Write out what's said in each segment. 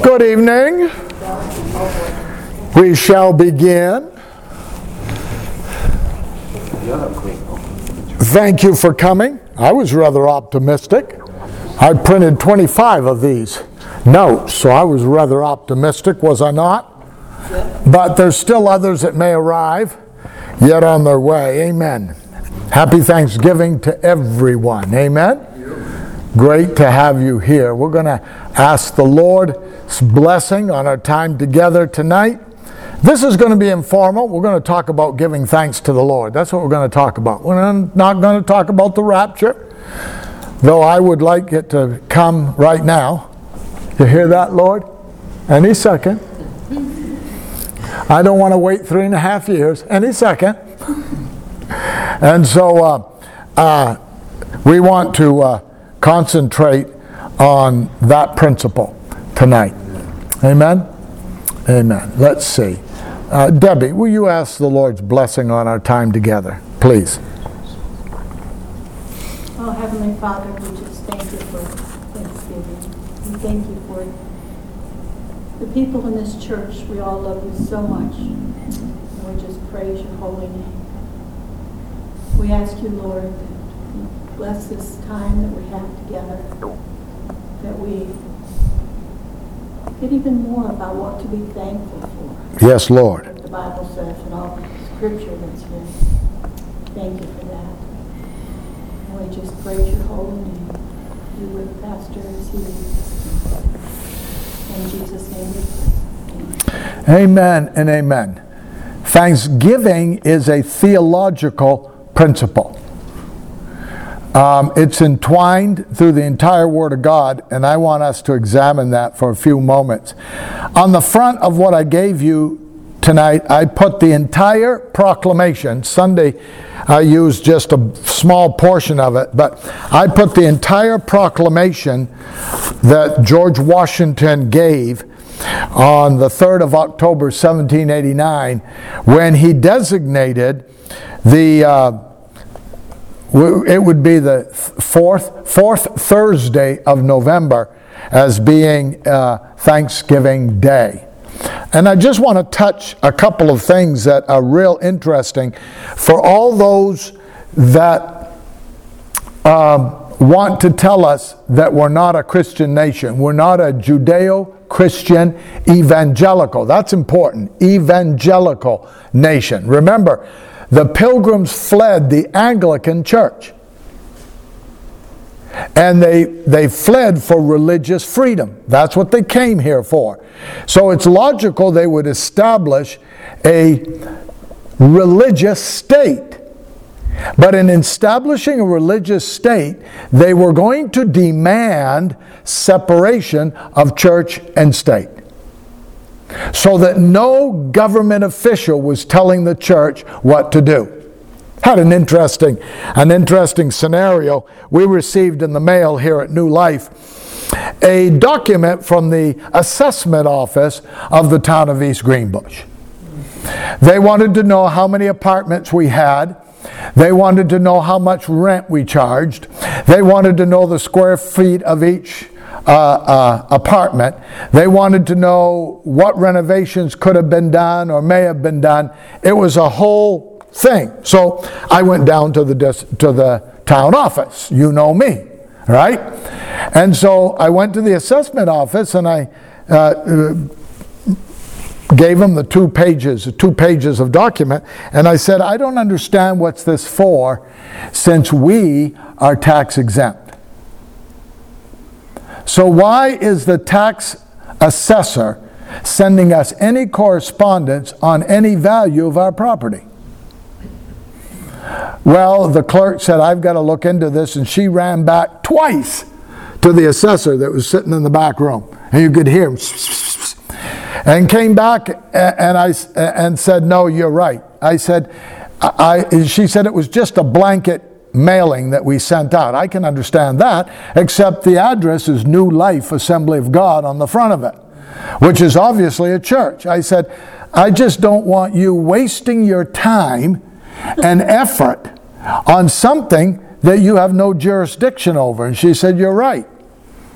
Good evening. We shall begin. Thank you for coming. I was rather optimistic. I printed 25 of these notes, so I was rather optimistic, was I not? But there's still others that may arrive yet on their way. Amen. Happy Thanksgiving to everyone. Amen. Great to have you here. We're going to ask the Lord's blessing on our time together tonight. This is going to be informal. We're going to talk about giving thanks to the Lord. That's what we're going to talk about. We're not going to talk about the rapture, though I would like it to come right now. You hear that, Lord? Any second. I don't want to wait 3.5 years. Any second. And so we want to concentrate on that principle tonight. Amen? Amen. Let's see. Debbie, will you ask the Lord's blessing on our time together, please? Oh, Heavenly Father, we just thank you for Thanksgiving. We thank you for the people in this church. We all love you so much. And we just praise your holy name. We ask you, Lord, that you bless this time that we have together, that we get even more about what to be thankful for. Yes, Lord. What the Bible says and all the scripture that's here. Thank you for that. And we just praise your holy name. You with Pastor as he leads. In Jesus' name we pray. Amen and amen. Thanksgiving is a theological principle. It's entwined through the entire Word of God, and I want us to examine that for a few moments. On the front of what I gave you tonight, I put the entire proclamation. Sunday, I used just a small portion of it, but I put the entire proclamation that George Washington gave on the 3rd of October, 1789, when he designated it would be the fourth Thursday of November as being Thanksgiving Day. And I just want to touch a couple of things that are real interesting for all those that want to tell us that we're not a Christian nation. We're not a Judeo-Christian evangelical. That's important. Evangelical nation. Remember, the Pilgrims fled the Anglican Church. And they fled for religious freedom. That's what they came here for. So it's logical they would establish a religious state. But in establishing a religious state, they were going to demand separation of church and state, so that no government official was telling the church what to do. Had an interesting scenario. We received in the mail here at New Life a document from the assessment office of the town of East Greenbush. They wanted to know how many apartments we had. They wanted to know how much rent we charged. They wanted to know the square feet of each apartment. They wanted to know what renovations could have been done or may have been done. It was a whole thing. So I went down to the town office. You know me, right? And so I went to the assessment office and I gave them the two pages of document, and I said, I don't understand what's this for, since we are tax exempt. So why is the tax assessor sending us any correspondence on any value of our property? Well, the clerk said, I've got to look into this, and she ran back twice to the assessor that was sitting in the back room, and you could hear him, and came back and said, no, you're right. I said, she said it was just a blanket mailing that we sent out. I can understand that, except the address is New Life Assembly of God on the front of it, which is obviously a church. I said, I just don't want you wasting your time and effort on something that you have no jurisdiction over. And she said, you're right.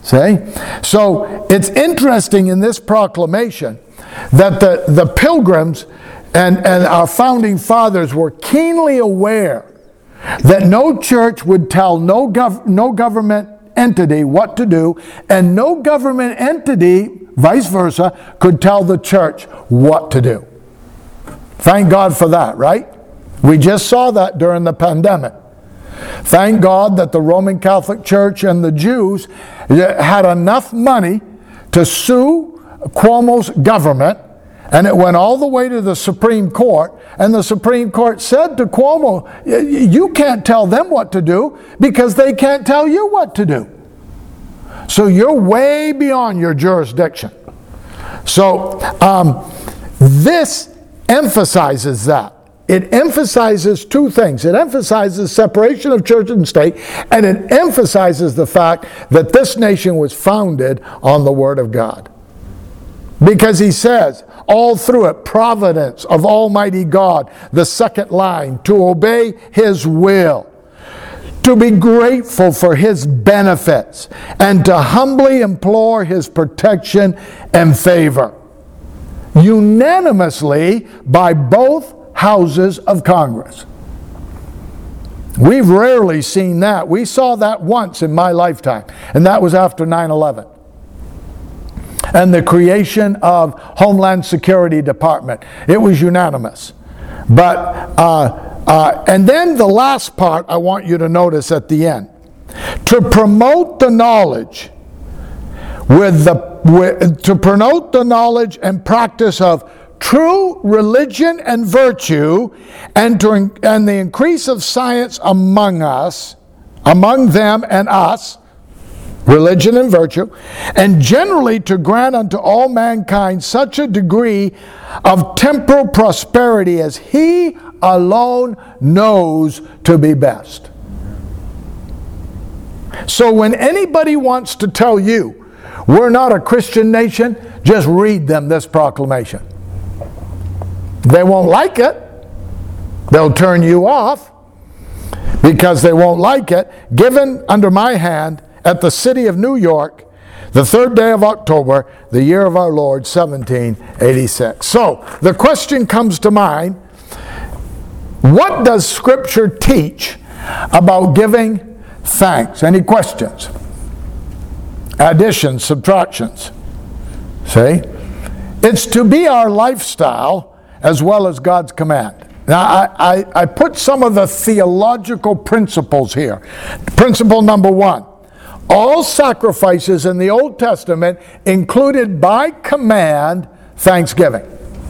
See? So it's interesting in this proclamation that the pilgrims and our founding fathers were keenly aware that no church would tell no government entity what to do, and no government entity, vice versa, could tell the church what to do. Thank God for that, right? We just saw that during the pandemic. Thank God that the Roman Catholic Church and the Jews had enough money to sue Cuomo's government, and it went all the way to the Supreme Court, and the Supreme Court said to Cuomo, you can't tell them what to do because they can't tell you what to do. So you're way beyond your jurisdiction. So this emphasizes that. It emphasizes two things. It emphasizes separation of church and state, and it emphasizes the fact that this nation was founded on the Word of God. Because he says, all through it, providence of Almighty God, the second line, to obey His will, to be grateful for His benefits, and to humbly implore His protection and favor. Unanimously by both houses of Congress. We've rarely seen that. We saw that once in my lifetime, and that was after 9/11. And the creation of Homeland Security Department. It was unanimous. But and then the last part I want you to notice at the end. To promote the knowledge to promote the knowledge and practice of true religion and virtue, and the increase of science among them and us, religion and virtue, and generally to grant unto all mankind such a degree of temporal prosperity as He alone knows to be best. So when anybody wants to tell you we're not a Christian nation, just read them this proclamation. They won't like it. They'll turn you off because they won't like it. Given under my hand at the city of New York, the 3rd day of October, the year of our Lord, 1786. So, the question comes to mind, what does Scripture teach about giving thanks? Any questions? Additions, subtractions. See? It's to be our lifestyle as well as God's command. Now, I put some of the theological principles here. Principle number 1. All sacrifices in the Old Testament included by command thanksgiving.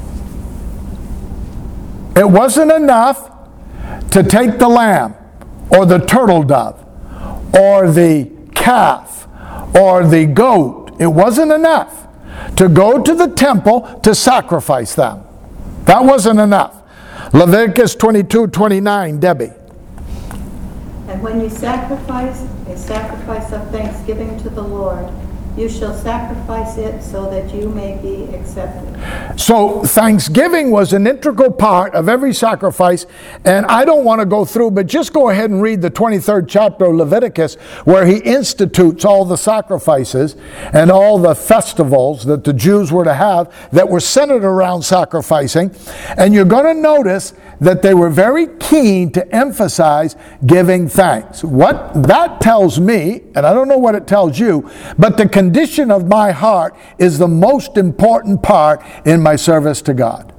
It wasn't enough to take the lamb or the turtle dove or the calf or the goat. It wasn't enough to go to the temple to sacrifice them. That wasn't enough. Leviticus 22:29, Debbie. And when you sacrifice a sacrifice of thanksgiving to the Lord, you shall sacrifice it so that you may be accepted. So thanksgiving was an integral part of every sacrifice, and I don't want to go through, but just go ahead and read the 23rd chapter of Leviticus, where he institutes all the sacrifices and all the festivals that the Jews were to have that were centered around sacrificing, and you're going to notice that they were very keen to emphasize giving thanks. What that tells me, and I don't know what it tells you, but the condition of my heart is the most important part in my service to God.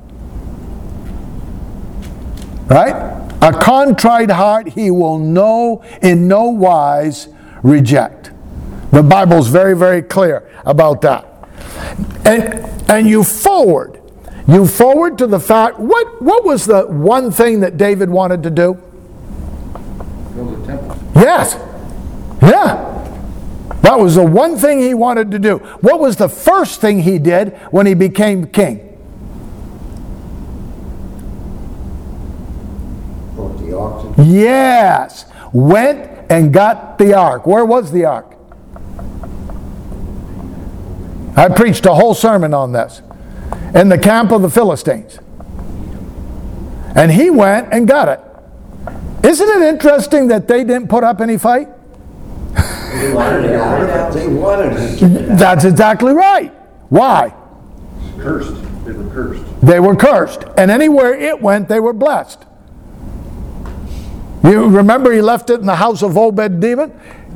Right? A contrite heart He will in no wise reject. The Bible's very, very clear about that. And you forward to the fact, what was the one thing that David wanted to do? Build a temple. Yes. Yeah. That was the one thing he wanted to do. What was the first thing he did when he became king? Brought the ark. Yes. Went and got the ark. Where was the ark? I preached a whole sermon on this. In the camp of the Philistines. And he went and got it. Isn't it interesting that they didn't put up any fight? They wanted to get rid of it. They wanted to get it out. That's exactly right. Why? Cursed. They were cursed. They were cursed. And anywhere it went, they were blessed. You remember he left it in the house of Obed-Edom,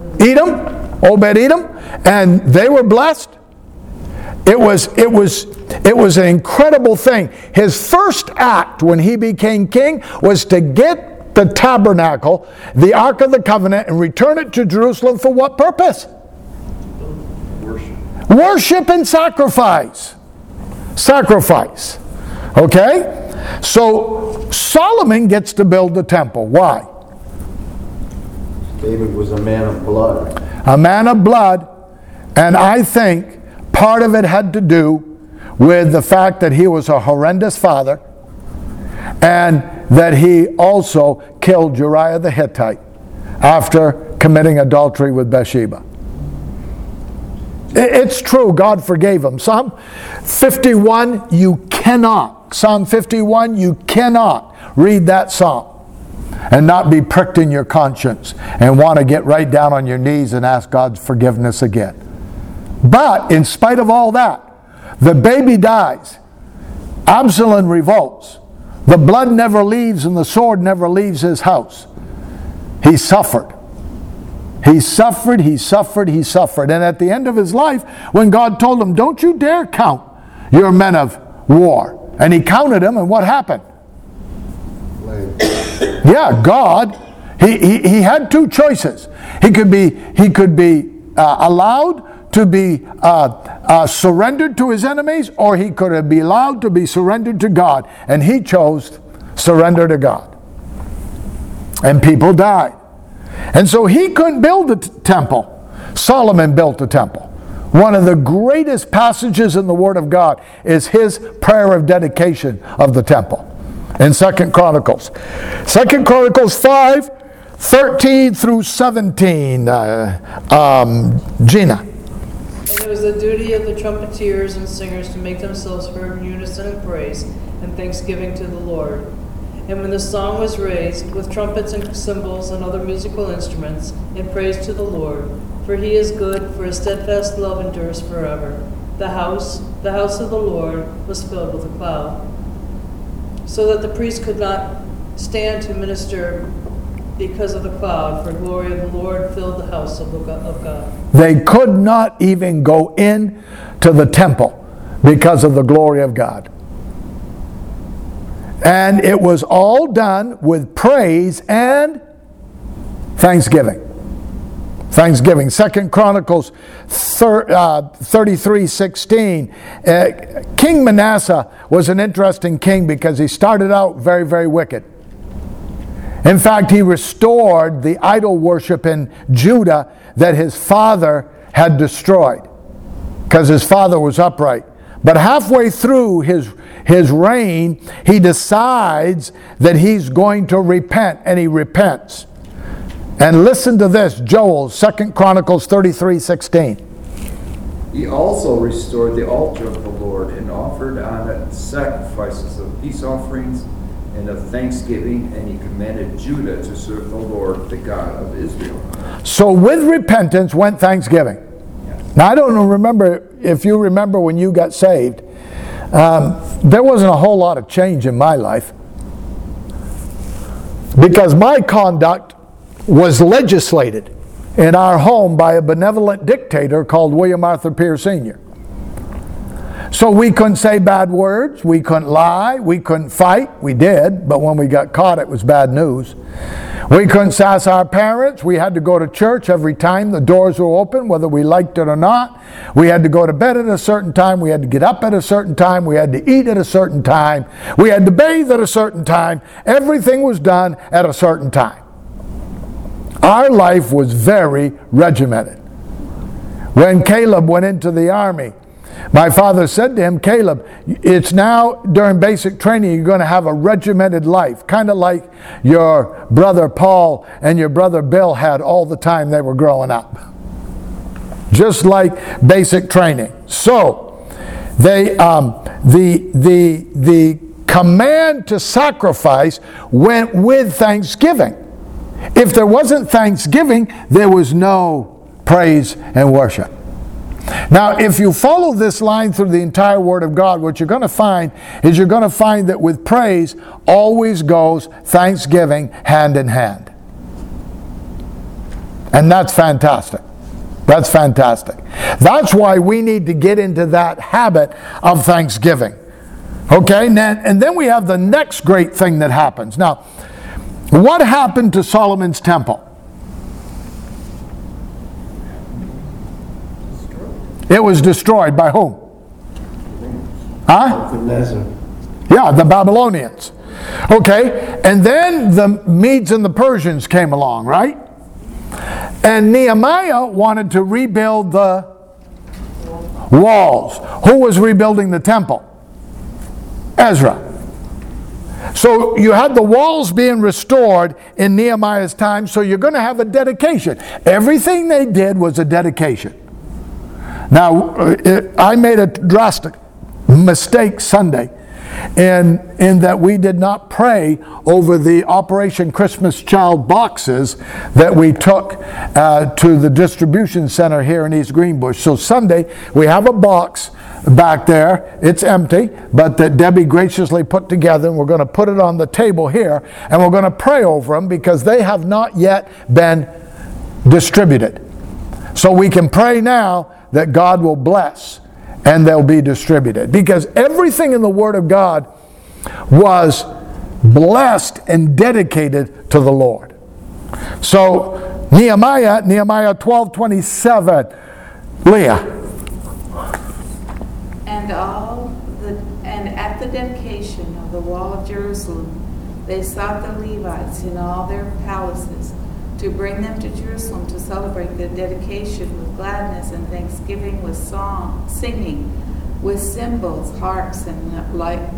and they were blessed. It was an incredible thing. His first act when he became king was to get the tabernacle, the Ark of the Covenant, and return it to Jerusalem for what purpose? Worship. Worship and sacrifice. Sacrifice. Okay? So Solomon gets to build the temple. Why? David was a man of blood. A man of blood, and I think part of it had to do with the fact that he was a horrendous father and that he also killed Uriah the Hittite after committing adultery with Bathsheba. It's true, God forgave him. Psalm 51, you cannot read that psalm and not be pricked in your conscience and want to get right down on your knees and ask God's forgiveness again. But in spite of all that, the baby dies. Absalom revolts. The blood never leaves and the sword never leaves his house. He suffered. He suffered. And at the end of his life, when God told him, don't you dare count your men of war. And he counted them, and what happened? Yeah, God, he had two choices. He could be allowed to be surrendered to his enemies, or he could be allowed to be surrendered to God. And he chose surrender to God. And people died. And so he couldn't build the temple. Solomon built the temple. One of the greatest passages in the Word of God is his prayer of dedication of the temple in 2 Chronicles. 2 Chronicles 5, 13 through 17. Gina. And it was the duty of the trumpeters and singers to make themselves heard in unison in praise and thanksgiving to the Lord. And when the song was raised, with trumpets and cymbals and other musical instruments, in praise to the Lord, for he is good, for his steadfast love endures forever. The house of the Lord, was filled with a cloud, so that the priest could not stand to minister because of the cloud, for glory of the Lord filled the house of God. They could not even go in to the temple because of the glory of God. And it was all done with praise and thanksgiving. Thanksgiving. 2 Chronicles 33:16. King Manasseh was an interesting king because he started out very, very wicked. In fact, he restored the idol worship in Judah that his father had destroyed because his father was upright. But halfway through his reign, he decides that he's going to repent, and he repents. And listen to this, Joel, 2 Chronicles 33:16. He also restored the altar of the Lord and offered on it sacrifices of peace offerings and of thanksgiving, and he commanded Judah to serve the Lord, the God of Israel. So with repentance went thanksgiving. Now I don't remember if you remember when you got saved, there wasn't a whole lot of change in my life because my conduct was legislated in our home by a benevolent dictator called William Arthur Pierce Sr. So we couldn't say bad words, we couldn't lie, we couldn't fight. We did, but when we got caught it was bad news. We couldn't sass our parents. We had to go to church every time the doors were open, whether we liked it or not. We had to go to bed at a certain time. We had to get up at a certain time. We had to eat at a certain time. We had to bathe at a certain time. Everything was done at a certain time. Our life was very regimented. When Caleb went into the army, my father said to him, Caleb, it's now during basic training you're going to have a regimented life, kind of like your brother Paul and your brother Bill had all the time they were growing up. Just like basic training. So, the command to sacrifice went with thanksgiving. If there wasn't thanksgiving, there was no praise and worship. Now, if you follow this line through the entire Word of God, what you're going to find is you're going to find that with praise always goes thanksgiving hand in hand. And that's fantastic. That's fantastic. That's why we need to get into that habit of thanksgiving. Okay, and then we have the next great thing that happens. Now, what happened to Solomon's temple? It was destroyed by whom? Huh? Yeah, the Babylonians. Okay, and then the Medes and the Persians came along, right? And Nehemiah wanted to rebuild the walls. Who was rebuilding the temple? Ezra. So you had the walls being restored in Nehemiah's time, so you're going to have a dedication. Everything they did was a dedication. Now, I made a drastic mistake Sunday in that we did not pray over the Operation Christmas Child boxes that we took to the distribution center here in East Greenbush. So Sunday, we have a box back there. It's empty, but that Debbie graciously put together, and we're going to put it on the table here, and we're going to pray over them because they have not yet been distributed. So we can pray now that God will bless and they'll be distributed. Because everything in the Word of God was blessed and dedicated to the Lord. So Nehemiah 12:27. Leah. And at the dedication of the wall of Jerusalem, they sought the Levites in all their palaces to bring them to Jerusalem to celebrate the dedication with gladness and thanksgiving, with song, singing, with cymbals, harps, and lyres.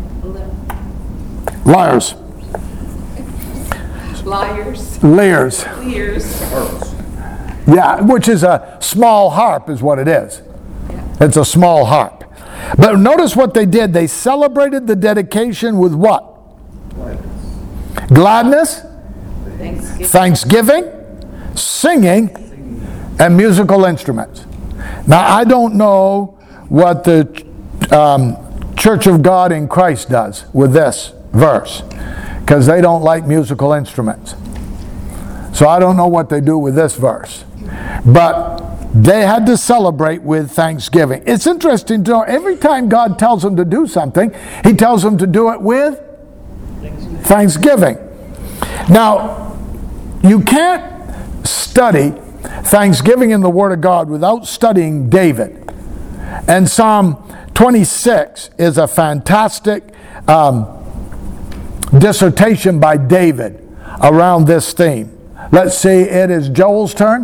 Yeah, which is a small harp is what it is. Yeah. It's a small harp. But notice what they did. They celebrated the dedication with what? Gladness. Thanksgiving, singing, and musical instruments. Now, I don't know what the Church of God in Christ does with this verse, because they don't like musical instruments. So I don't know what they do with this verse. But they had to celebrate with thanksgiving. It's interesting to know, every time God tells them to do something, He tells them to do it with thanksgiving. Now, you can't study thanksgiving in the Word of God without studying David. And Psalm 26 is a fantastic dissertation by David around this theme. Let's see, it is Joel's turn.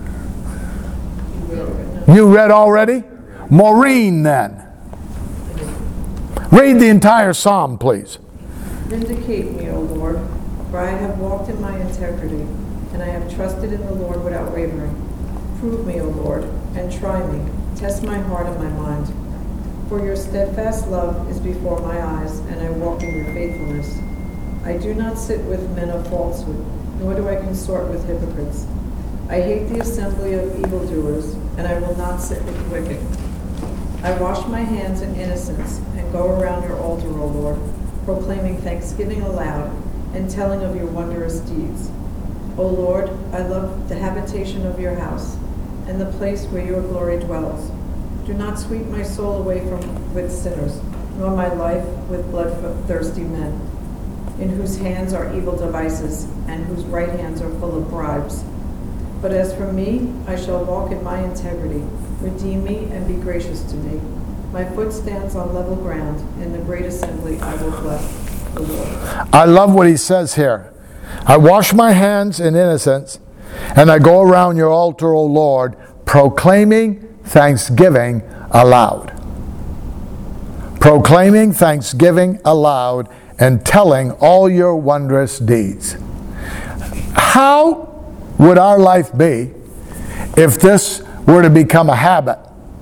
You read already? Maureen then. Read the entire psalm, please. Vindicate me, O Lord, for I have walked in my integrity, and I have trusted in the Lord without wavering. Prove me, O Lord, and try me. Test my heart and my mind. For your steadfast love is before my eyes, and I walk in your faithfulness. I do not sit with men of falsehood, nor do I consort with hypocrites. I hate the assembly of evildoers, and I will not sit with the wicked. I wash my hands in innocence and go around your altar, O Lord, proclaiming thanksgiving aloud and telling of your wondrous deeds. O Lord, I love the habitation of your house and the place where your glory dwells. Do not sweep my soul away with sinners, nor my life with bloodthirsty men, in whose hands are evil devices and whose right hands are full of bribes. But as for me, I shall walk in my integrity. Redeem me and be gracious to me. My foot stands on level ground. In the great assembly I will bless the Lord. I love what he says here. I wash my hands in innocence, and I go around your altar, O Lord, proclaiming thanksgiving aloud. Proclaiming thanksgiving aloud and telling all your wondrous deeds. How would our life be if this were to become a habit?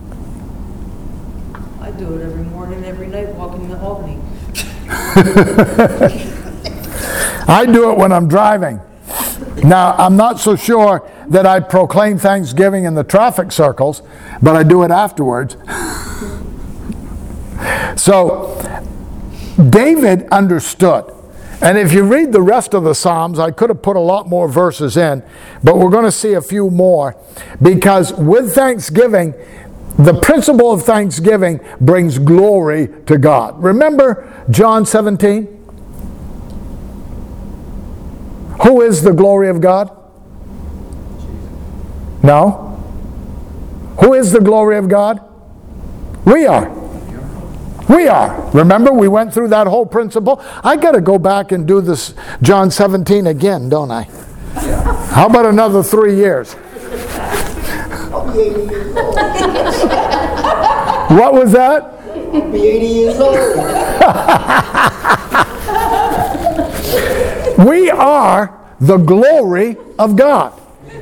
I do it every morning, every night, walking to Albany. I do it when I'm driving. Now, I'm not so sure that I proclaim Thanksgiving in the traffic circles, but I do it afterwards. So, David understood. And if you read the rest of the Psalms, I could have put a lot more verses in, but we're going to see a few more. Because with Thanksgiving, the principle of Thanksgiving brings glory to God. Remember John 17? Who is the glory of God? No? Who is the glory of God? We are. We are. Remember, we went through that whole principle. I got to go back and do this John 17 again, don't I? Yeah. How about another 3 years? I'll be 80 years old. What was that? I'll be 80 years old. We are the glory of God.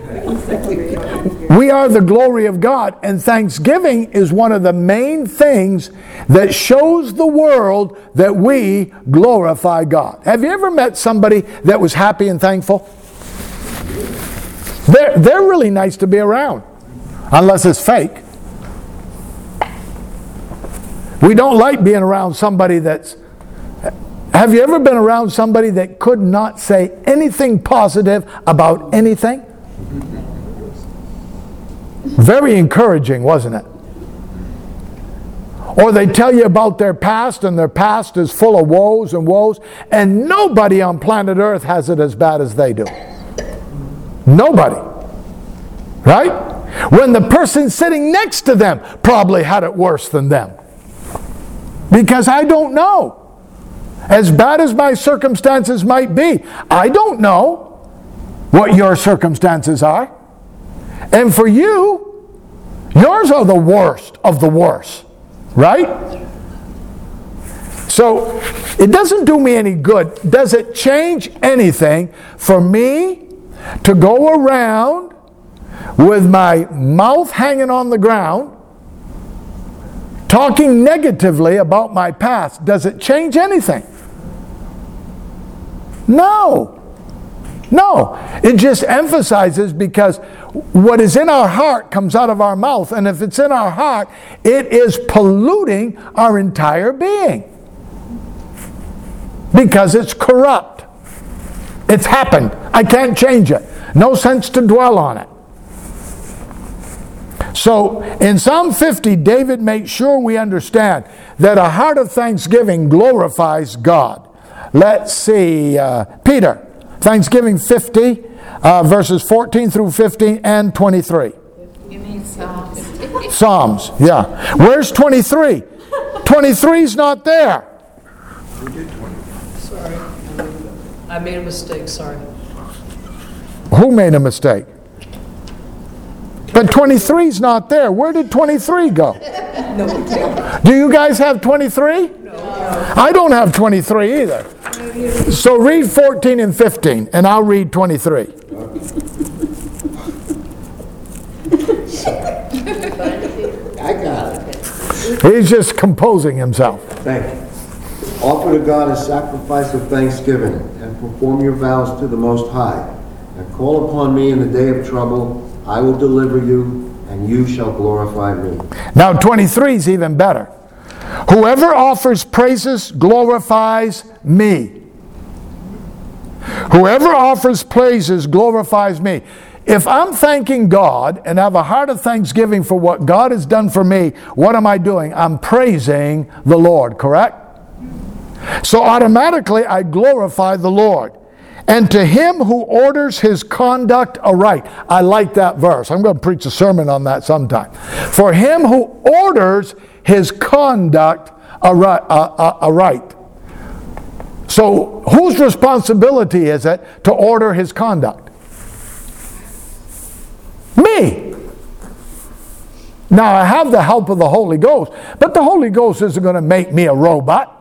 We are the glory of God, and Thanksgiving is one of the main things that shows the world that we glorify God. Have you ever met somebody that was happy and thankful? They're really nice to be around, unless it's fake. We don't like being around somebody that's... Have you ever been around somebody that could not say anything positive about anything? Very encouraging, wasn't it? Or they tell you about their past, and their past is full of woes and woes, and nobody on planet Earth has it as bad as they do. Nobody. Right? When the person sitting next to them probably had it worse than them. Because I don't know. As bad as my circumstances might be, I don't know what your circumstances are. And for you, yours are the worst of the worst, right? So, it doesn't do me any good. Does it change anything for me to go around with my mouth hanging on the ground, talking negatively about my past? Does it change anything? No. No. It just emphasizes, because what is in our heart comes out of our mouth, and if it's in our heart, it is polluting our entire being. Because it's corrupt. It's happened. I can't change it. No sense to dwell on it. So, in Psalm 50, David makes sure we understand that a heart of thanksgiving glorifies God. Let's see, Peter, Thanksgiving 50, verses 14 through 15 and 23. You mean Psalms? Psalms, yeah. Where's 23? 23's not there. Sorry. I made a mistake, sorry. Who made a mistake? But 23's not there. Where did 23 go? Do you guys have 23? No. I don't have 23 either. So read 14 and 15, and I'll read 23. I got it. He's just composing himself. Thank you. Offer to God a sacrifice of thanksgiving, and perform your vows to the Most High. And call upon me in the day of trouble. I will deliver you, and you shall glorify me. Now 23 is even better. Whoever offers praises glorifies me. Whoever offers praises glorifies me. If I'm thanking God and have a heart of thanksgiving for what God has done for me, what am I doing? I'm praising the Lord, correct? So automatically I glorify the Lord. And to him who orders his conduct aright. I like that verse. I'm going to preach a sermon on that sometime. For him who orders his conduct aright. So whose responsibility is it to order his conduct? Me. Now I have the help of the Holy Ghost, but the Holy Ghost isn't going to make me a robot.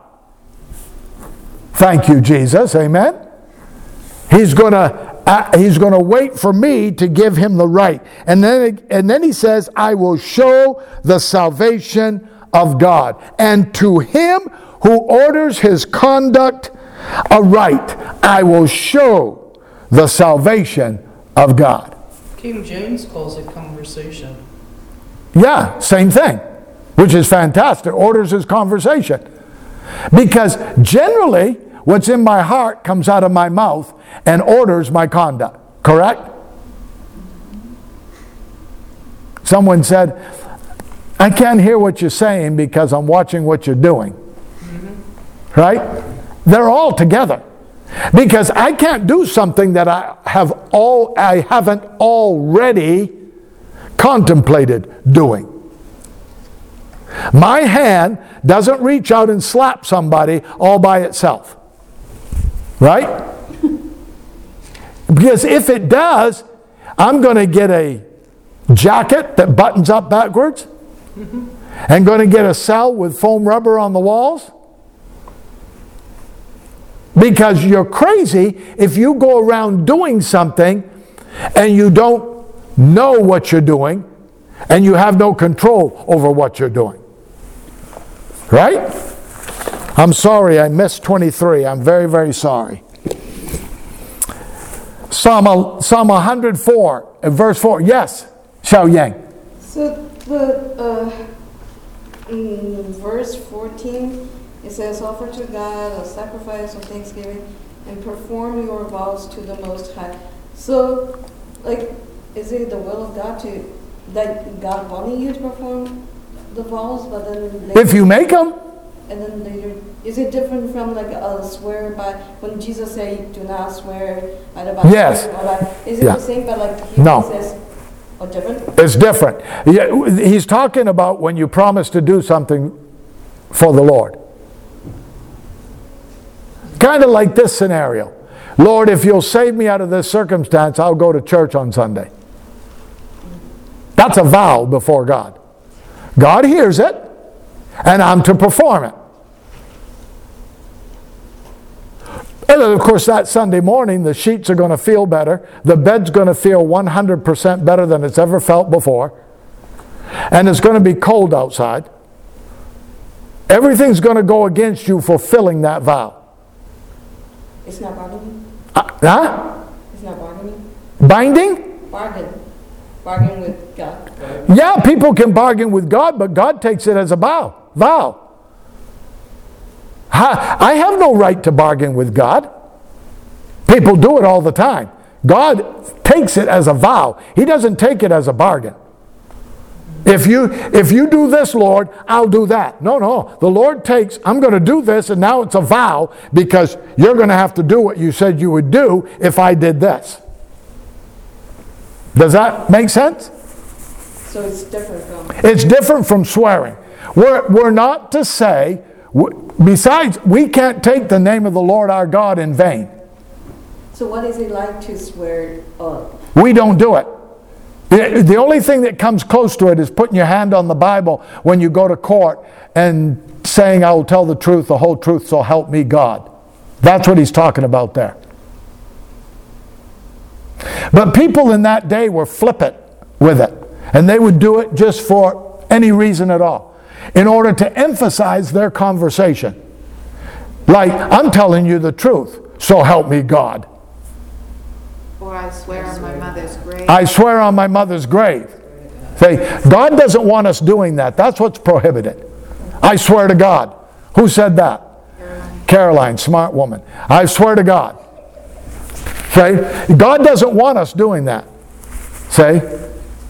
Thank you, Jesus. Amen. He's going to wait for me to give him the right. And then he says, I will show the salvation of God. And to him who orders his conduct aright, I will show the salvation of God. King James calls it conversation. Yeah, same thing, which is fantastic. Orders is conversation. Because generally, what's in my heart comes out of my mouth and orders my conduct. Correct? Someone said, I can't hear what you're saying because I'm watching what you're doing. Right? They're all together. Because I can't do something that I haven't already contemplated doing. My hand doesn't reach out and slap somebody all by itself. Right? Because if it does, I'm going to get a jacket that buttons up backwards and going to get a cell with foam rubber on the walls. Because you're crazy if you go around doing something and you don't know what you're doing and you have no control over what you're doing. Right? I'm sorry, I missed 23. I'm very, very sorry. Psalm 104, verse 4. Yes, Xiao Yang. So in verse 14, it says, offer to God a sacrifice of thanksgiving and perform your vows to the Most High. So, like, is it the will of God that God wanting you to perform the vows, but then later, If you make them. and then later, is it different from like a swear by, when Jesus said, do not swear by the Bible? Yes. Is it Yeah. the same, but like he No. says, or different? It's different. Yeah, he's talking about when you promise to do something for the Lord. Kind of like this scenario. Lord, if you'll save me out of this circumstance, I'll go to church on Sunday. That's a vow before God. God hears it, and I'm to perform it. And then, of course, that Sunday morning, the sheets are going to feel better. The bed's going to feel 100% better than it's ever felt before. And it's going to be cold outside. Everything's going to go against you fulfilling that vow. It's not bargaining? Huh? It's not bargaining? Binding? Bargain with God. Yeah, people can bargain with God, but God takes it as a vow. I have no right to bargain with God. People do it all the time. God takes it as a vow. He doesn't take it as a bargain. If you do this, Lord, I'll do that. No. The Lord takes, I'm going to do this, and now it's a vow because you're going to have to do what you said you would do if I did this. Does that make sense? So it's different from... It's different from swearing. We're not to say, besides, we can't take the name of the Lord our God in vain. So what is it like to swear? We don't do it. The only thing that comes close to it is putting your hand on the Bible when you go to court and saying, I will tell the truth, the whole truth, so help me God. That's what he's talking about there. But people in that day were flippant with it. And they would do it just for any reason at all, in order to emphasize their conversation. Like, I'm telling you the truth, so help me God. Or I swear on my mother's grave. I swear on my mother's grave. Say, God doesn't want us doing that. That's what's prohibited. I swear to God. Who said that? Caroline, smart woman. I swear to God. Say, God doesn't want us doing that. Say,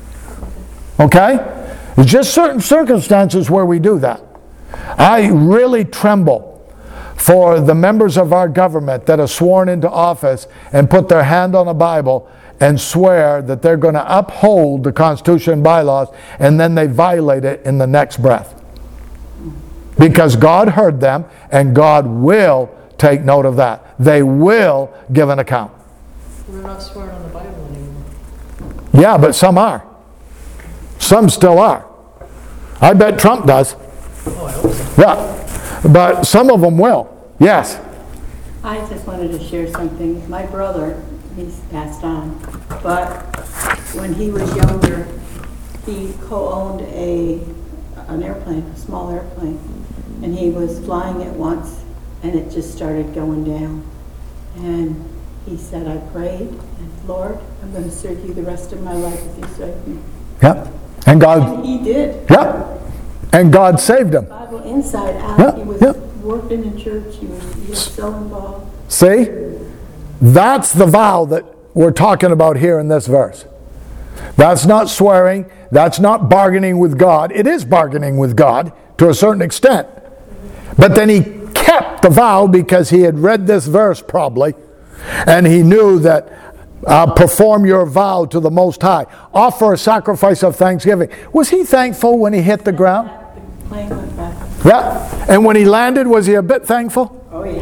okay? There's just certain circumstances where we do that. I really tremble for the members of our government that are sworn into office and put their hand on a Bible and swear that they're going to uphold the Constitution and bylaws, and then they violate it in the next breath. Because God heard them, and God will take note of that. They will give an account. We're not swearing on the Bible anymore. Yeah, but some are. Some still are. I bet Trump does. Oh, I hope so. Yeah. But some of them will. Yes. I just wanted to share something. My brother, he's passed on, but when he was younger, he co-owned an airplane, a small airplane, and he was flying it once, and it just started going down. And he said, I prayed, and Lord, I'm going to serve you the rest of my life as you saved me. Yeah. And God, And he did. yeah. And God saved him. Bible inside out. Yeah, He was yeah. working in church. He was so involved. See? That's the vow that we're talking about here in this verse. That's not swearing. That's not bargaining with God. It is bargaining with God to a certain extent. But then he kept the vow because he had read this verse probably, and he knew that perform your vow to the Most High. Offer a sacrifice of thanksgiving. Was he thankful when he hit the ground? The plane went back. Yeah. And when he landed, was he a bit thankful? Oh, yeah.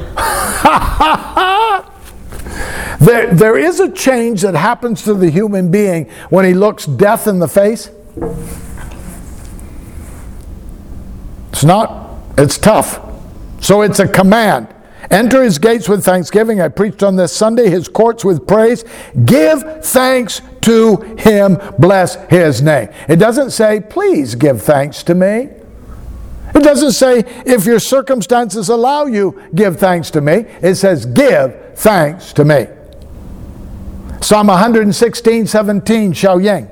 There is a change that happens to the human being when he looks death in the face. It's tough. So it's a command. Enter his gates with thanksgiving. I preached on this Sunday. His courts with praise. Give thanks to him. Bless his name. It doesn't say, please give thanks to me. It doesn't say, if your circumstances allow you, give thanks to me. It says, give thanks to me. Psalm 116:17, Xiao Yang.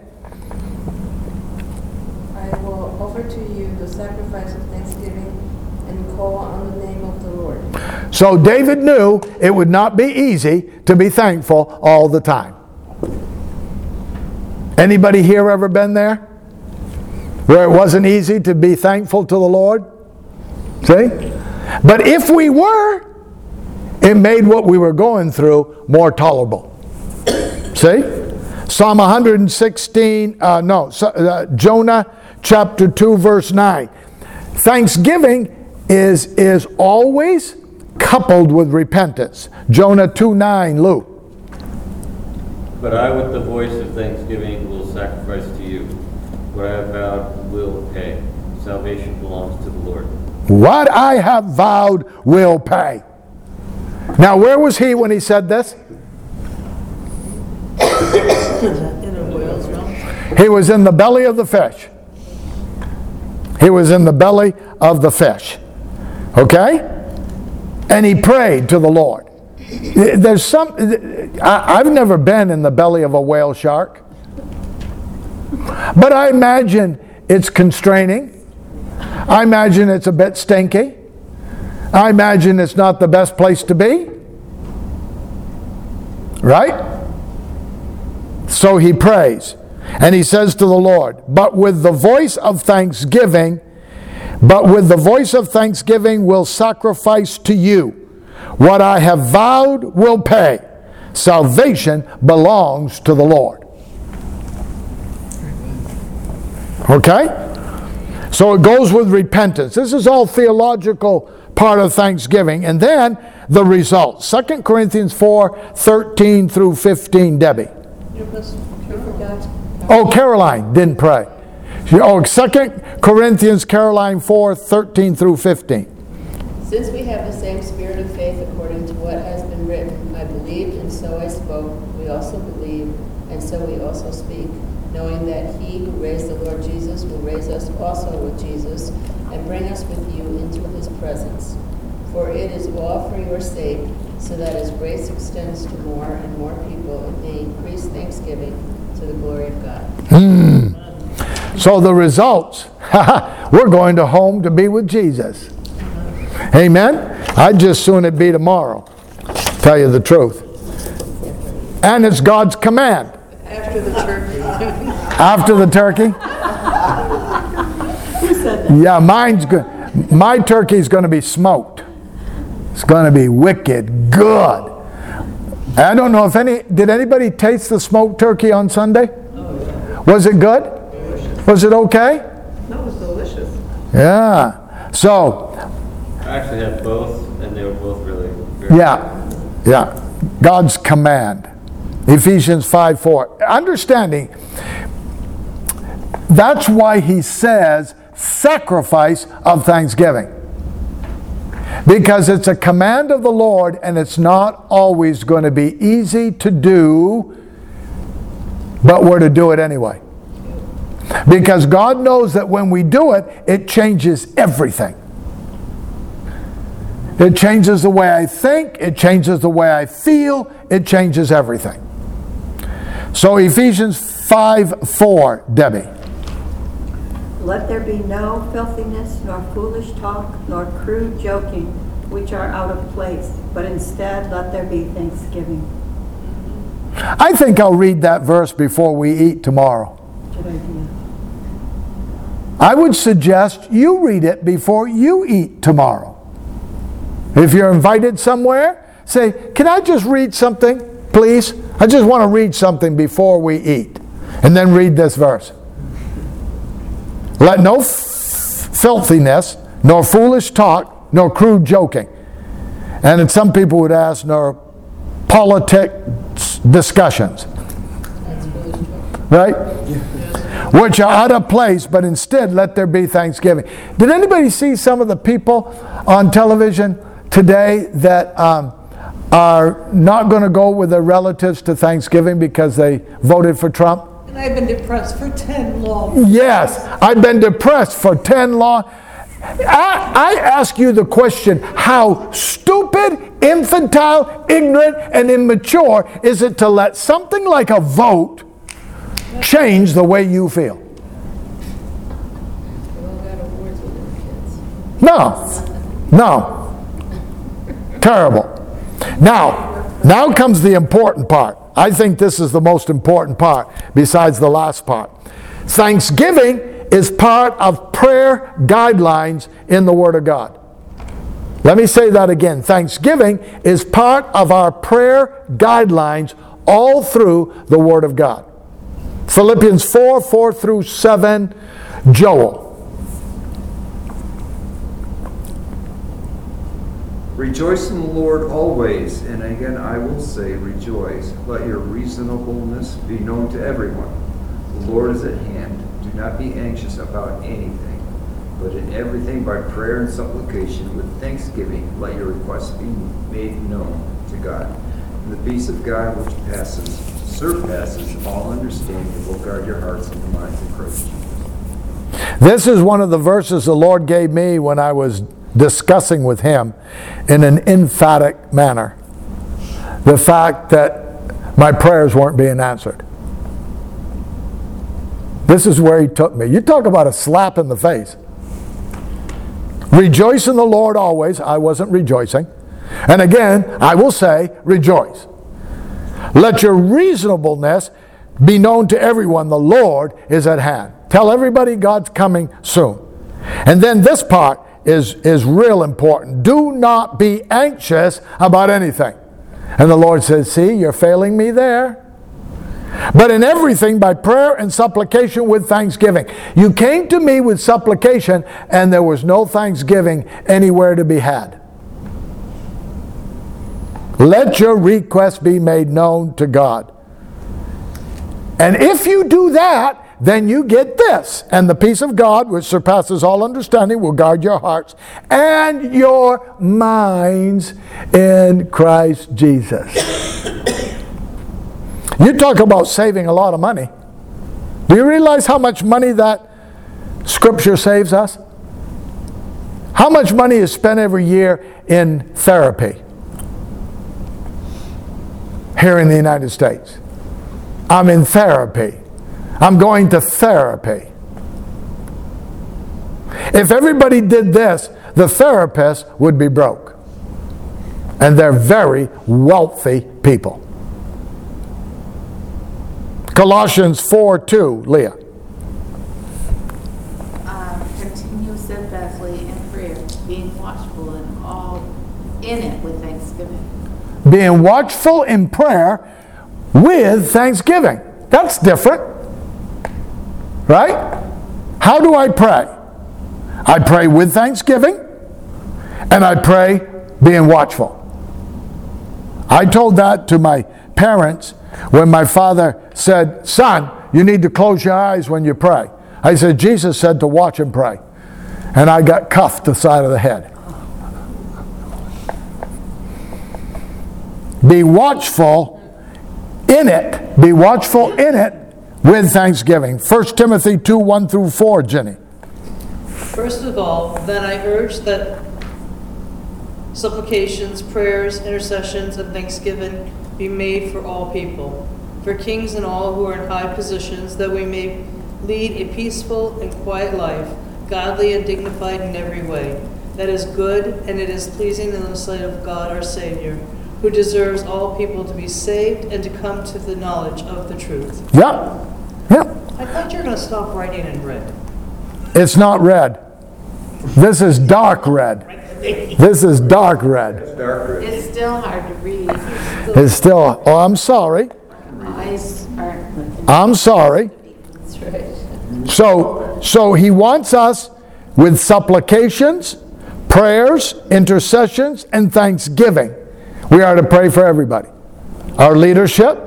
I will offer to you the sacrifice of thanksgiving and call on the name of the Lord. So David knew it would not be easy to be thankful all the time. Anybody here ever been there? Where it wasn't easy to be thankful to the Lord? See? But if we were, it made what we were going through more tolerable. See? Psalm 116, Jonah chapter 2 verse 9. Thanksgiving is always coupled with repentance. Jonah 2:9, Luke. But I with the voice of thanksgiving will sacrifice to you. What I have vowed will pay. Salvation belongs to the Lord. What I have vowed will pay. Now where was he when he said this? In a whale's realm. He was in the belly of the fish. He was in the belly of the fish. Okay? And he prayed to the Lord. I've never been in the belly of a whale shark. But I imagine it's constraining. I imagine it's a bit stinky. I imagine it's not the best place to be. Right? So he prays. And he says to the Lord, but with the voice of thanksgiving will sacrifice to you. What I have vowed will pay. Salvation belongs to the Lord. Okay? So it goes with repentance. This is all theological part of thanksgiving. And then the results. 2 Corinthians 4:13 through 15, Debbie. Oh, Caroline didn't pray. 2 Corinthians, Caroline 4:13 through 15. Since we have the same spirit of faith according to what has been written, I believed and so I spoke, we also believe and so we also speak, knowing that he who raised the Lord Jesus will raise us also with Jesus and bring us with you into his presence. For it is all for your sake, so that as grace extends to more and more people, it may increase thanksgiving to the glory of God. So the results, we're going to home to be with Jesus. Amen? I'd just soon it be tomorrow, tell you the truth. And it's God's command. After the turkey. After the turkey? Who said that? Yeah, mine's good. My turkey's going to be smoked. It's going to be wicked good. I don't know if did anybody taste the smoked turkey on Sunday? Was it good? Was it okay? That was delicious. Yeah. So, I actually had both, and they were both really very yeah. God's command. Ephesians 5:4. Understanding, that's why he says sacrifice of thanksgiving. Because it's a command of the Lord, and it's not always going to be easy to do, but we're to do it anyway. Because God knows that when we do it, it changes everything. It changes the way I think. It changes the way I feel. It changes everything. So Ephesians 5:4, Debbie. Let there be no filthiness, nor foolish talk, nor crude joking, which are out of place, but instead let there be thanksgiving. I think I'll read that verse before we eat tomorrow. Good idea. I would suggest you read it before you eat tomorrow. If you're invited somewhere, say, can I just read something, please? I just want to read something before we eat. And then read this verse. Let no filthiness, nor foolish talk, nor crude joking. And some people would ask, nor politics discussions. Right? Which are out of place, but instead let there be thanksgiving. Did anybody see some of the people on television today that are not going to go with their relatives to Thanksgiving because they voted for Trump? And I've been depressed for 10 long. Yes, I've been depressed for 10 long. I ask you the question, how stupid, infantile, ignorant, and immature is it to let something like a vote change the way you feel? No. Terrible. Now comes the important part. I think this is the most important part besides the last part. Thanksgiving is part of prayer guidelines in the Word of God. Let me say that again. Thanksgiving is part of our prayer guidelines all through the Word of God. Philippians 4 through 7, Joel. Rejoice in the Lord always, and again I will say rejoice. Let your reasonableness be known to everyone. The Lord is at hand. Do not be anxious about anything, but in everything by prayer and supplication with thanksgiving let your requests be made known to God. And the peace of God which surpasses all understanding will guard your hearts and minds in Christ Jesus. This is one of the verses the Lord gave me when I was discussing with Him in an emphatic manner the fact that my prayers weren't being answered. This is where He took me. You talk about a slap in the face. Rejoice in the Lord always. I wasn't rejoicing. And again, I will say, rejoice. Let your reasonableness be known to everyone. The Lord is at hand. Tell everybody God's coming soon. And then this part is real important. Do not be anxious about anything. And the Lord says, see, you're failing me there. But in everything by prayer and supplication with thanksgiving. You came to me with supplication and there was no thanksgiving anywhere to be had. Let your request be made known to God. And if you do that, then you get this. And the peace of God, which surpasses all understanding, will guard your hearts and your minds in Christ Jesus. You talk about saving a lot of money. Do you realize how much money that Scripture saves us? How much money is spent every year in therapy here in the United States? I'm in therapy. I'm going to therapy. If everybody did this, the therapist would be broke. And they're very wealthy people. Colossians 4:2, Leah. Continue steadfastly in prayer, being watchful in it with thanksgiving. Being watchful in prayer with thanksgiving. That's different. Right? How do I pray? I pray with thanksgiving, and I pray being watchful. I told that to my parents when my father said, son, you need to close your eyes when you pray. I said, Jesus said to watch and pray. And I got cuffed the side of the head. Be watchful in it. Be watchful in it with thanksgiving. 1 Timothy 2:1 through 4, Jenny. First of all, then I urge that supplications, prayers, intercessions, and thanksgiving be made for all people, for kings and all who are in high positions, that we may lead a peaceful and quiet life, godly and dignified in every way. That is good, and it is pleasing in the sight of God our Savior, who deserves all people to be saved and to come to the knowledge of the truth. Yep. Yep. I thought you were going to stop writing in red. It's not red. This is dark red. This is dark red. It's darker. It's still hard to read. It's still, oh, I'm sorry. My eyes aren't looking. I'm sorry. That's right. So he wants us with supplications, prayers, intercessions, and thanksgiving. We are to pray for everybody. Our leadership,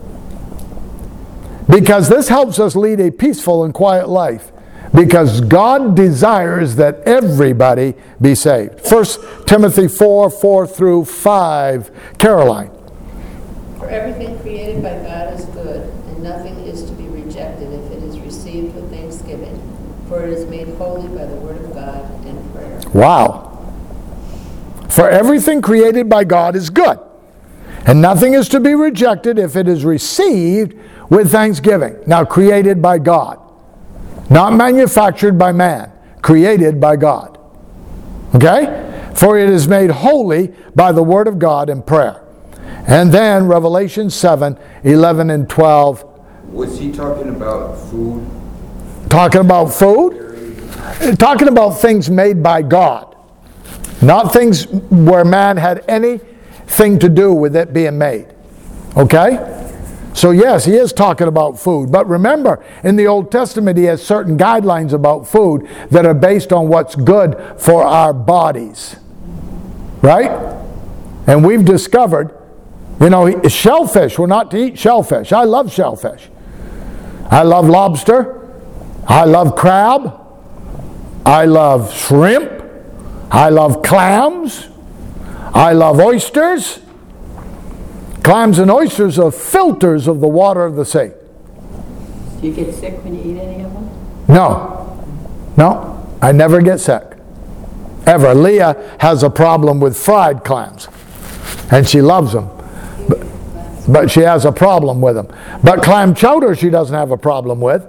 because this helps us lead a peaceful and quiet life. Because God desires that everybody be saved. 1 Timothy 4 through 5. Caroline. For everything created by God is good, and nothing is to be rejected if it is received with thanksgiving, for it is made holy by the word of God and prayer. Wow. For everything created by God is good, and nothing is to be rejected if it is received with thanksgiving. Now, created by God. Not manufactured by man, created by God. Okay? For it is made holy by the word of God and prayer. And then Revelation 7, 11 and 12. Was he talking about food? Talking about food? Talking about things made by God. Not things where man had anything to do with it being made. Okay? So yes, he is talking about food. But remember, in the Old Testament, he has certain guidelines about food that are based on what's good for our bodies. Right? And we've discovered, shellfish, we're not to eat shellfish. I love shellfish. I love lobster. I love crab. I love shrimp. I love clams. I love oysters. Clams and oysters are filters of the water of the sea. Do you get sick when you eat any of them? No, I never get sick. Ever. Leah has a problem with fried clams, and she loves them. But she has a problem with them. But clam chowder she doesn't have a problem with.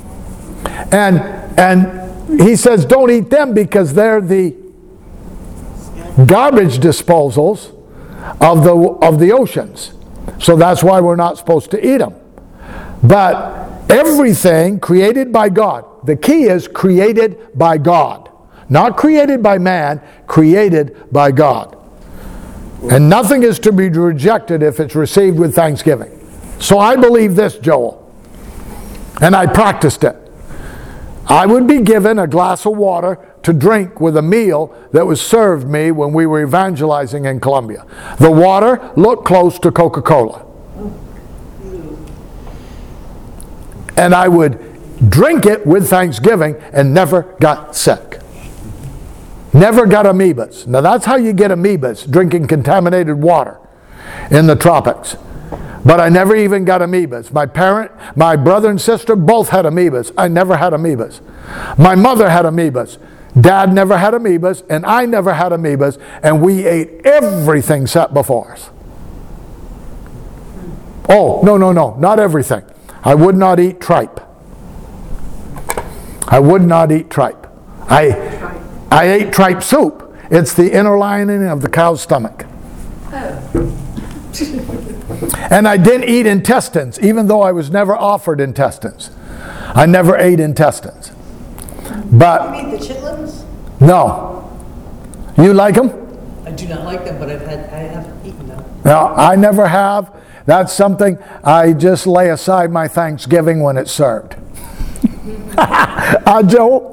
And he says don't eat them because they're the garbage disposals of the oceans. So that's why we're not supposed to eat them. But everything created by God, the key is created by God. Not created by man, created by God. And nothing is to be rejected if it's received with thanksgiving. So I believe this, Joel. And I practiced it. I would be given a glass of water to drink with a meal that was served me when we were evangelizing in Colombia. The water looked close to Coca-Cola. And I would drink it with thanksgiving and never got sick. Never got amoebas. Now that's how you get amoebas, drinking contaminated water in the tropics. But I never even got amoebas. My brother and sister both had amoebas. I never had amoebas. My mother had amoebas. Dad never had amoebas, and I never had amoebas, and we ate everything set before us. Oh, no, not everything. I would not eat tripe. I would not eat tripe. I ate tripe soup. It's the inner lining of the cow's stomach. And I didn't eat intestines, even though I was never offered intestines. I never ate intestines. But You mean the chitlins? no. You like them? I do not like them, but I haven't eaten them. No, I never have. That's something I just lay aside my Thanksgiving when it's served. Joel?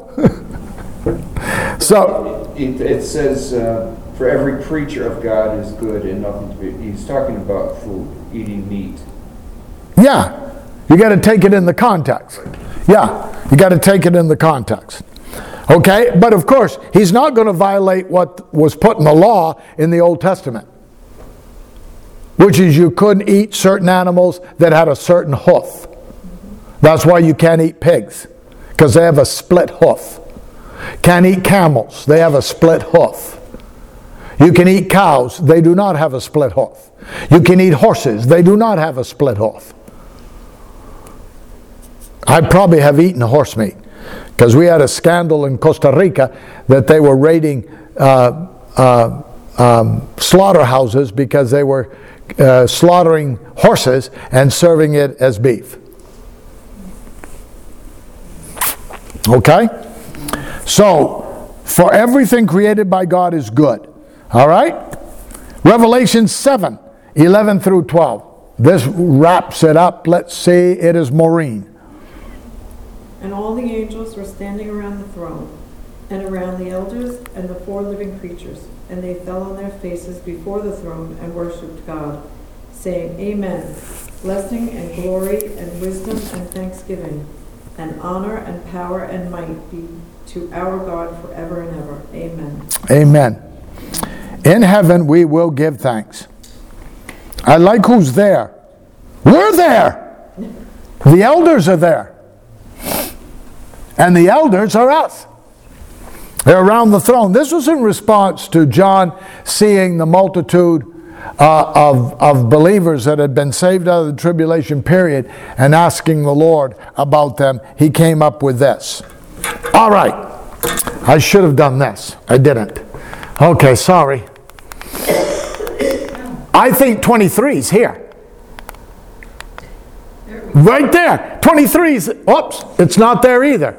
So it says, for every creature of God is good and nothing to be. He's talking about food, eating meat. yeah, you got to take it in the context. Yeah, you got to take it in the context. Okay, but of course, he's not going to violate what was put in the law in the Old Testament, which is you couldn't eat certain animals that had a certain hoof. That's why you can't eat pigs, because they have a split hoof. Can't eat camels, they have a split hoof. You can eat cows. They do not have a split hoof. You can eat horses. They do not have a split hoof. I probably have eaten horse meat because we had a scandal in Costa Rica that they were raiding slaughterhouses because they were slaughtering horses and serving it as beef. Okay? So, for everything created by God is good. All right? Revelation 7, 11 through 12. This wraps it up. Let's see. It is Maureen. And all the angels were standing around the throne, and around the elders and the 4 living creatures, and they fell on their faces before the throne and worshipped God, saying, Amen. Blessing and glory and wisdom and thanksgiving, and honor and power and might be to our God forever and ever. Amen. Amen. In heaven we will give thanks. I like who's there. We're there. The elders are there. And the elders are us. They're around the throne. This was in response to John seeing the multitude of believers that had been saved out of the tribulation period and asking the Lord about them. He came up with this. All right. I should have done this. I didn't. Okay, sorry. I think 23 is here. Right there. 23's, oops, it's not there either.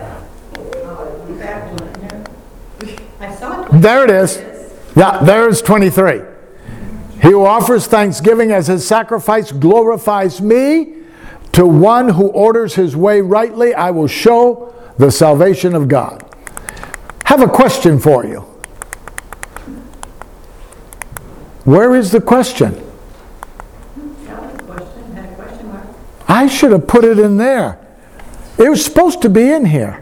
There it is. Yeah, there's 23. He who offers thanksgiving as his sacrifice glorifies me. To one who orders his way rightly, I will show the salvation of God. Have a question for you. Where is the question? I should have put it in there. It was supposed to be in here.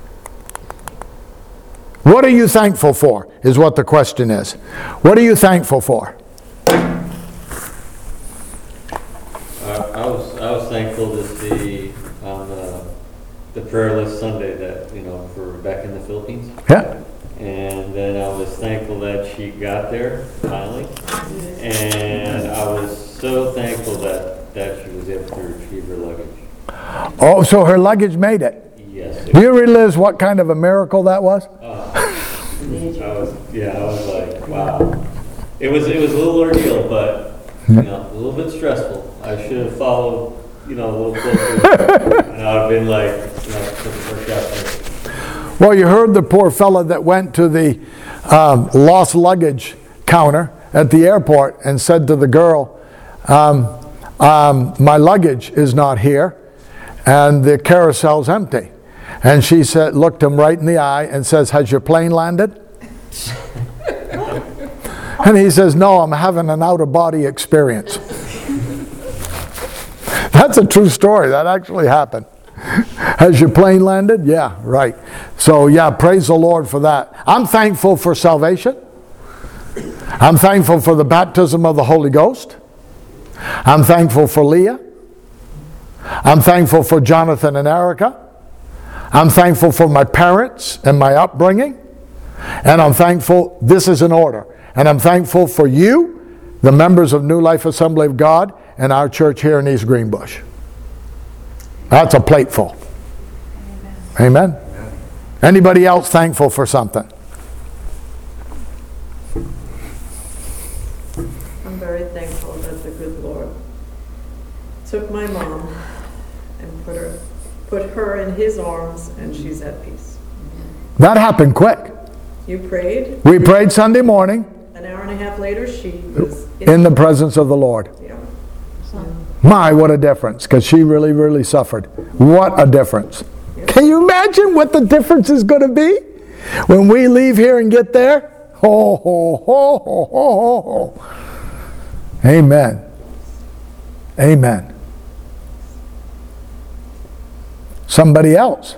What are you thankful for, is what the question is. What are you thankful for? I was thankful to see on the prayerless Sunday that, for back in the Philippines. Yeah. And then I was thankful that she got there finally. And I was so thankful that she was able to retrieve her luggage. Oh, so her luggage made it. Yes. Do you realize what kind of a miracle that was? I was like, wow. It was a little ordeal, but a little bit stressful. I should have followed, a little closer, and I would have been like, worked out for me. Well, you heard the poor fella that went to the lost luggage counter at the airport and said to the girl, my luggage is not here, and the carousel's empty. And she said, looked him right in the eye and says, has your plane landed? And he says, no, I'm having an out-of-body experience. That's a true story. That actually happened. Has your plane landed? Yeah, right. So, praise the Lord for that. I'm thankful for salvation. I'm thankful for the baptism of the Holy Ghost. I'm thankful for Leah. I'm thankful for Jonathan and Erica. I'm thankful for my parents and my upbringing. And I'm thankful, this is in order. And I'm thankful for you, the members of New Life Assembly of God, and our church here in East Greenbush. That's a plateful. Amen. Anybody else thankful for something? I'm very thankful that the good Lord took my mom and put her in his arms, and she's at peace. That happened quick. You prayed. We prayed Sunday morning. An hour and a half later, she was in the presence of the Lord. Yeah. My, what a difference, because she really, really suffered. What a difference. Can you imagine what the difference is going to be when we leave here and get there? Ho, ho, ho, ho, ho, ho. Amen. Amen. Somebody else.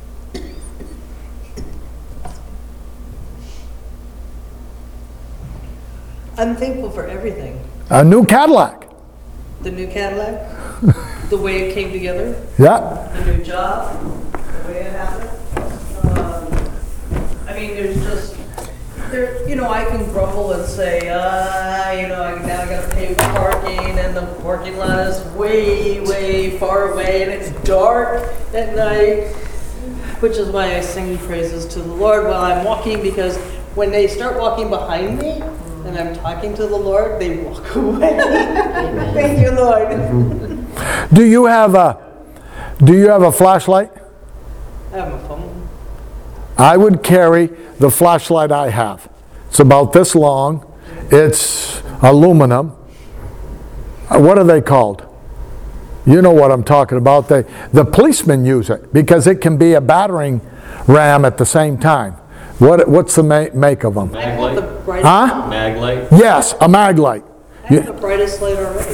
I'm thankful for everything. A new Cadillac. The new Cadillac, the way it came together, Yeah. the new job, the way it happened. There's just There, I can grumble and say, now I gotta pay for parking, and the parking lot is way, way far away, and it's dark at night, which is why I sing praises to the Lord while I'm walking, because when they start walking behind me, and I'm talking to the Lord, they walk away. Thank you, Lord. Do you have a flashlight? I have my phone. I would carry the flashlight I have. It's about this long. It's aluminum. What are they called? You know what I'm talking about. The policemen use it because it can be a battering ram at the same time. What's the make of them? I have the brightest, Huh? Maglite? Yes, a mag light. I have the brightest light already.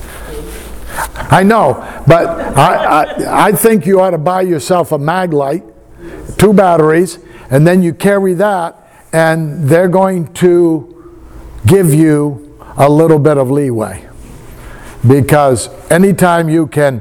I know, but I think you ought to buy yourself a mag light, 2 batteries, and then you carry that, and they're going to give you a little bit of leeway. Because anytime you can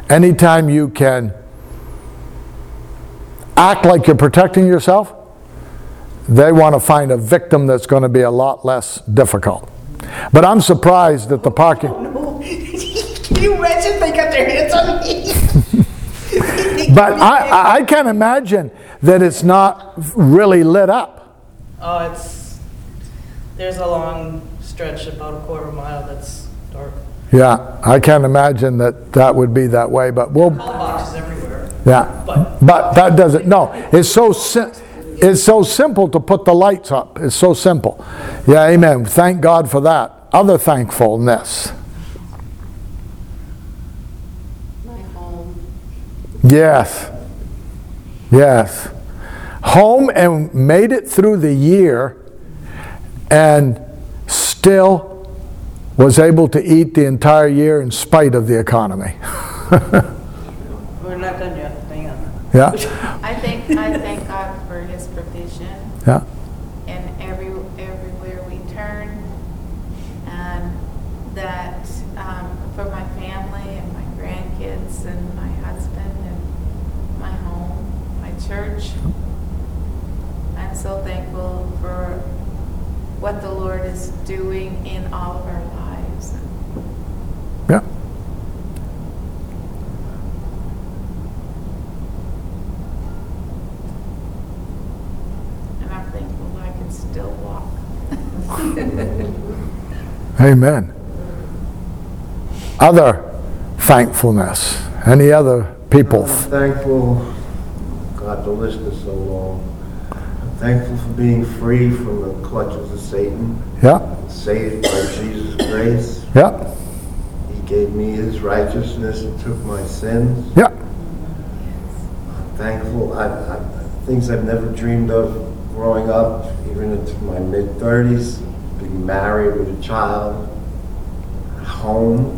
act like you're protecting yourself, they want to find a victim that's going to be a lot less difficult. But I'm surprised that the parking... Can you imagine they got their hands on me? But I can't imagine that it's not really lit up. Oh, there's a long stretch, about a quarter mile, that's dark. Yeah, I can't imagine that would be that way, but we'll... Call boxes everywhere. Yeah, but that doesn't... No, it's so simple to put the lights up. It's so simple. Yeah, amen. Thank God for that. Other thankfulness. My home. Yes. Yes. Home, and made it through the year and still was able to eat the entire year in spite of the economy. We're not done yet. Hang on. Yeah. I thank God for His provision. Yeah. And everywhere we turn, and that for my family and my grandkids and my husband and my home, my church. I'm so thankful for what the Lord is doing in all of our lives. Yeah. And I'm thankful I can still walk. Amen. Other thankfulness. Any other people? I'm thankful, God, the list is so long. I'm thankful for being free from the clutches of Satan. Yeah. Saved by Jesus' grace. Yeah. He gave me His righteousness and took my sins. Yeah. I'm thankful. Things I've never dreamed of growing up, even into my mid-30s, being married with a child, home,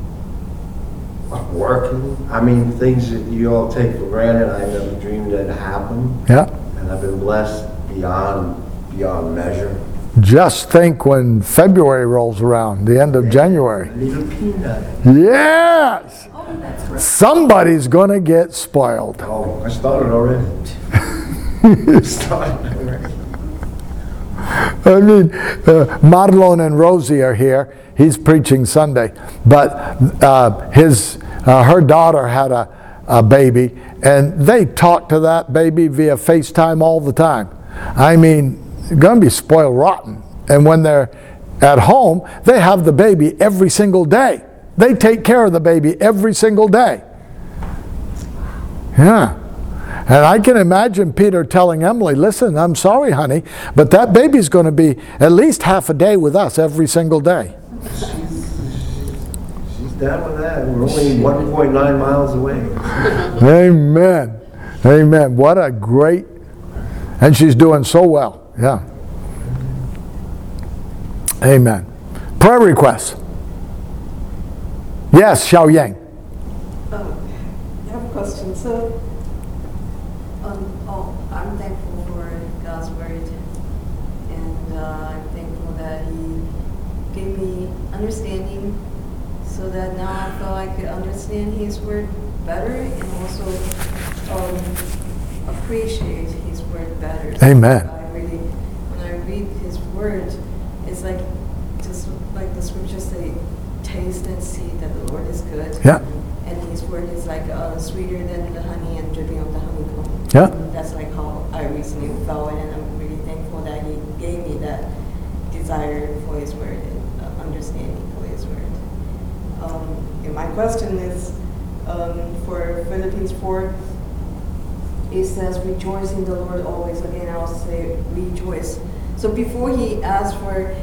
working. I mean, things that you all take for granted, I never dreamed that'd happen. Yeah. And I've been blessed beyond measure. Just think when February rolls around, the end of January. I need a peanut. Yes! Somebody's going to get spoiled. Oh, I started already. Started already. I mean, Marlon and Rosie are here. He's preaching Sunday. But her daughter had a baby, and they talk to that baby via FaceTime all the time. I mean, going to be spoiled rotten. And when they're at home, they have the baby every single day. They take care of the baby every single day. Yeah. And I can imagine Peter telling Emily, listen, I'm sorry, honey, but that baby's going to be at least half a day with us every single day. She's down with that. We're only 1.9 miles away. Amen. Amen. What a great... And she's doing so well. Yeah. Amen. Prayer requests. Yes, Xiao Yang. I have a question. So, I'm thankful for God's word, and I'm thankful that He gave me understanding, so that now I feel I could understand His word better, and also appreciate His word better. So Amen. when I read His Word, it's like just like the scriptures say, taste and see that the Lord is good. Yeah. And His Word is like sweeter than the honey and dripping of the honeycomb. Yeah. And that's like how I recently felt, and I'm really thankful that He gave me that desire for His Word and understanding for His Word. And my question is, for Philippians 4, it says, rejoice in the Lord always. Again, I'll say rejoice. So before he asked for,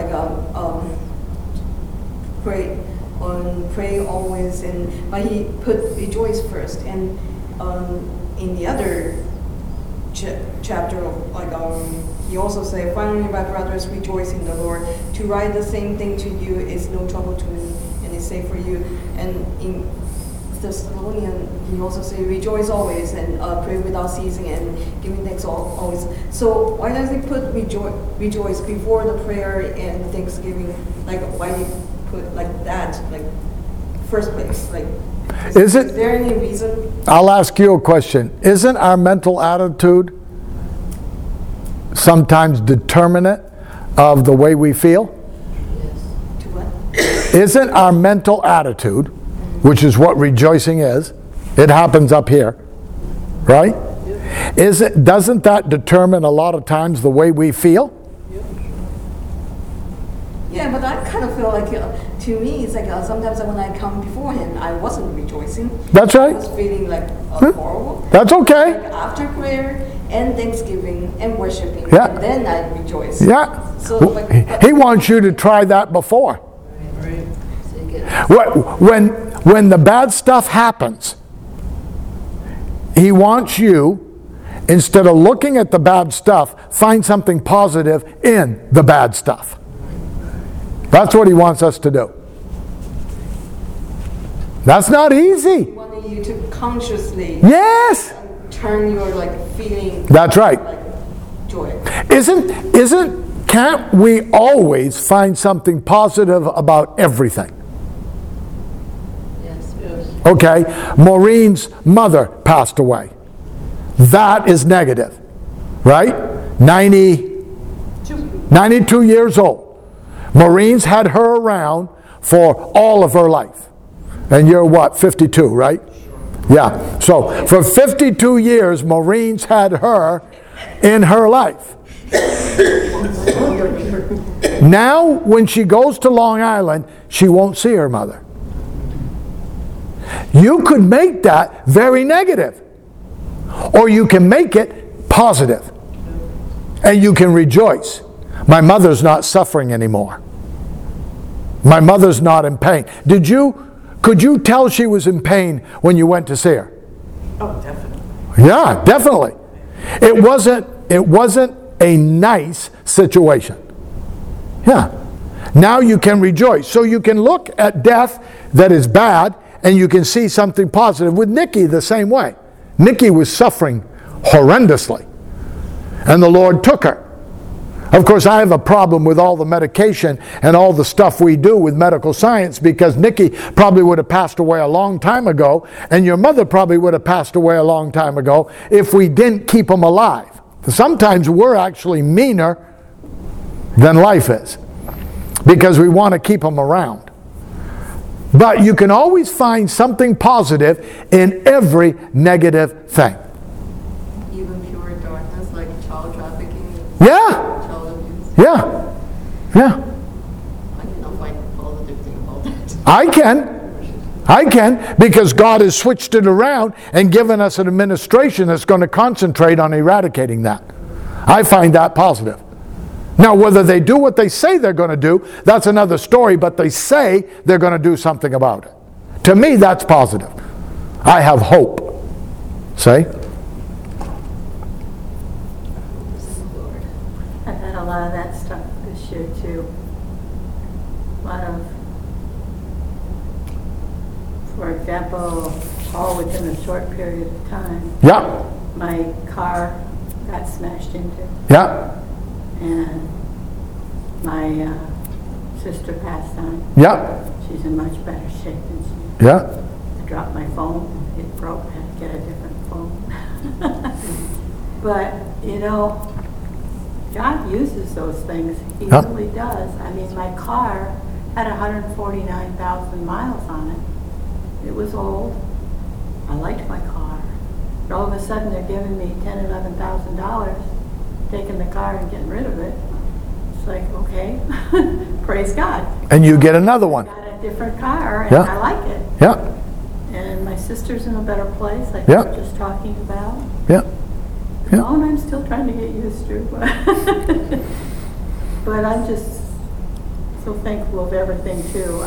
pray always, but he put rejoice first. And in the other chapter, he also said, finally, my brothers, rejoice in the Lord. To write the same thing to you is no trouble to me, and it's safe for you. And in Thessalonians, he also said, rejoice always, and pray without ceasing, and giving thanks always. So why does he put rejoice before the prayer and thanksgiving? Like, why do you put like that, like first place? Like, is there any reason? I'll ask you a question. Isn't our mental attitude sometimes determinant of the way we feel? Yes. To what? Isn't our mental attitude, which is what rejoicing is, it happens up here, right? Doesn't that determine a lot of times the way we feel? Yeah, but I kind of feel like, to me, it's like sometimes when I come before Him, I wasn't rejoicing. That's right. I was feeling like horrible. That's okay. Like after prayer and thanksgiving and worshiping, Yeah. and then I rejoice. Yeah. So like, He wants you to try that before. Right. So you get When the bad stuff happens, He wants you, instead of looking at the bad stuff, find something positive in the bad stuff. That's what He wants us to do. That's not easy. He wanted you to consciously Yes. turn your feeling. That's right. Like joy. Can't we always find something positive about everything? yes. Okay, Maureen's mother passed away. That is negative, right? 92 years old. Maureen's had her around for all of her life. And you're what, 52, right? Yeah. So for 52 years, Maureen's had her in her life. Now, when she goes to Long Island, she won't see her mother. You could make that very negative, or you can make it positive, and you can rejoice. My mother's not suffering anymore. My mother's not in pain. Could you tell she was in pain when you went to see her? Oh, definitely. Yeah, definitely. It wasn't a nice situation. Yeah. Now you can rejoice. So you can look at death that is bad and you can see something positive. With Nikki, the same way. Nikki was suffering horrendously. And the Lord took her. Of course, I have a problem with all the medication and all the stuff we do with medical science, because Nikki probably would have passed away a long time ago, and your mother probably would have passed away a long time ago if we didn't keep them alive. Sometimes we're actually meaner than life is, because we want to keep them around. But you can always find something positive in every negative thing. Even pure darkness, like child trafficking, Yeah. child abuse. Yeah. Yeah. I cannot find positive thing about that. I can, because God has switched it around and given us an administration that's going to concentrate on eradicating that. I find that positive. Now, whether they do what they say they're going to do, that's another story, but they say they're going to do something about it. To me, that's positive. I have hope. See? I've had a lot of that stuff this year too. A lot of, for example, all within a short period of time, Yeah. my car got smashed into, Yeah. and my sister passed on. Yeah. She's in much better shape than she is. Yeah. I dropped my phone, it broke, I had to get a different phone. But, you know, God uses those things. He Huh? really does. I mean, my car had 149,000 miles on it. It was old. I liked my car. But all of a sudden, they're giving me $10,000, $11,000, taking the car and getting rid of it. It's like, okay, praise God. And you get another one. I got a different car, and Yeah. I like it. Yeah, And my sister's in a better place, like Yeah. we were just talking about. yeah. Yeah. Oh, and I'm still trying to get used to, but I'm just so thankful of everything too.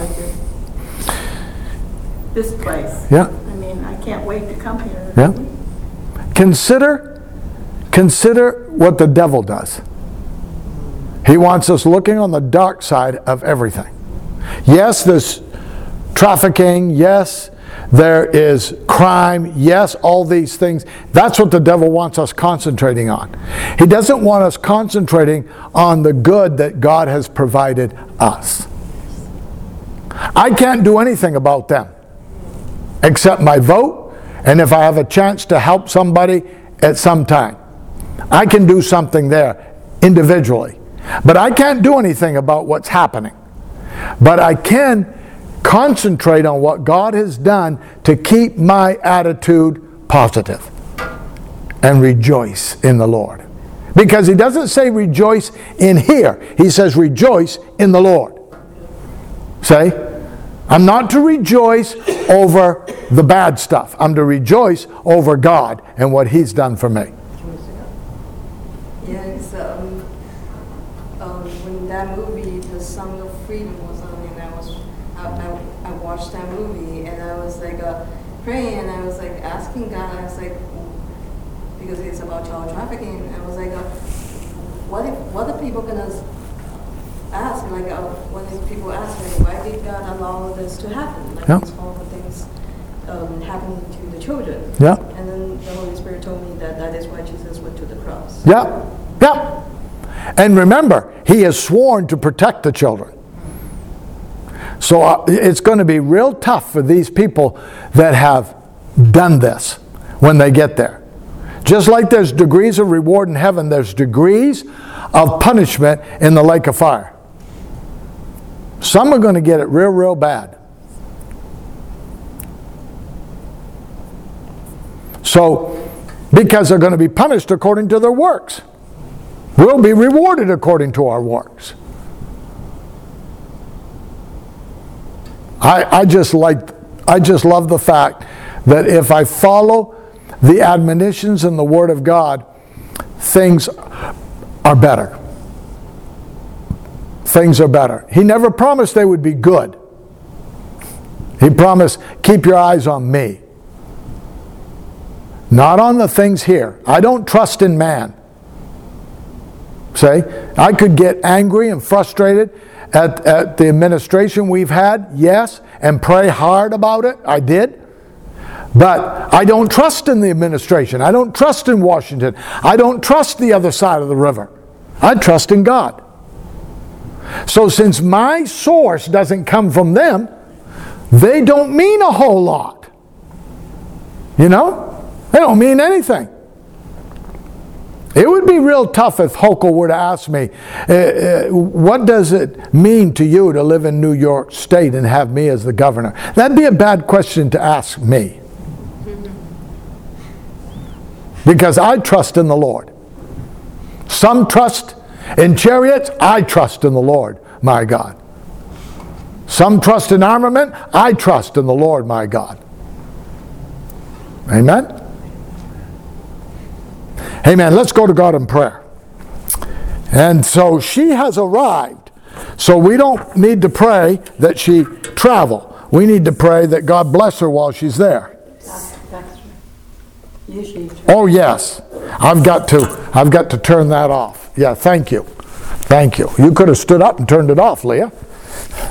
This place. Yeah. I mean, I can't wait to come here. Yeah. Consider what the devil does. He wants us looking on the dark side of everything. Yes, there's trafficking. Yes, there is crime. Yes, all these things. That's what the devil wants us concentrating on. He doesn't want us concentrating on the good that God has provided us. I can't do anything about them except my vote, and if I have a chance to help somebody at some time. I can do something there individually. But I can't do anything about what's happening. But I can concentrate on what God has done to keep my attitude positive and rejoice in the Lord. Because he doesn't say rejoice in here. He says rejoice in the Lord. Say, I'm not to rejoice over the bad stuff. I'm to rejoice over God and what he's done for me. Yeah, it's, when that movie, The Song of Freedom, was on, and I watched that movie, and I was like praying, and I was like asking God, I was like, because it's about child trafficking, I was like, what are people gonna ask? Like, what if people ask me, why did God allow this to happen? Like, these horrible things happening to the children. Yeah. And then the Holy Spirit told me that is why Jesus went to the cross. Yeah, yeah. And remember, he has sworn to protect the children. So it's going to be real tough for these people that have done this when they get there. Just like there's degrees of reward in heaven, there's degrees of punishment in the lake of fire. Some are going to get it real, real bad. So, because they're going to be punished according to their works. We'll be rewarded according to our works. I just love the fact that if I follow the admonitions in the Word of God, things are better. Things are better. He never promised they would be good. He promised, keep your eyes on me. Not on the things here. I don't trust in man. Say, I could get angry and frustrated at the administration we've had, yes, and pray hard about it. I did. But I don't trust in the administration. I don't trust in Washington. I don't trust the other side of the river. I trust in God. So since my source doesn't come from them, they don't mean a whole lot. You know? They don't mean anything. It would be real tough if Hochul were to ask me, what does it mean to you to live in New York State and have me as the governor? That'd be a bad question to ask me. Because I trust in the Lord. Some trust in chariots, I trust in the Lord, my God. Some trust in armament, I trust in the Lord, my God. Amen? Amen. Let's go to God in prayer. And so she has arrived. So we don't need to pray that she travel. We need to pray that God bless her while she's there. That's usually true. Oh yes. I've got to turn that off. Yeah, thank you. Thank you. You could have stood up and turned it off, Leah.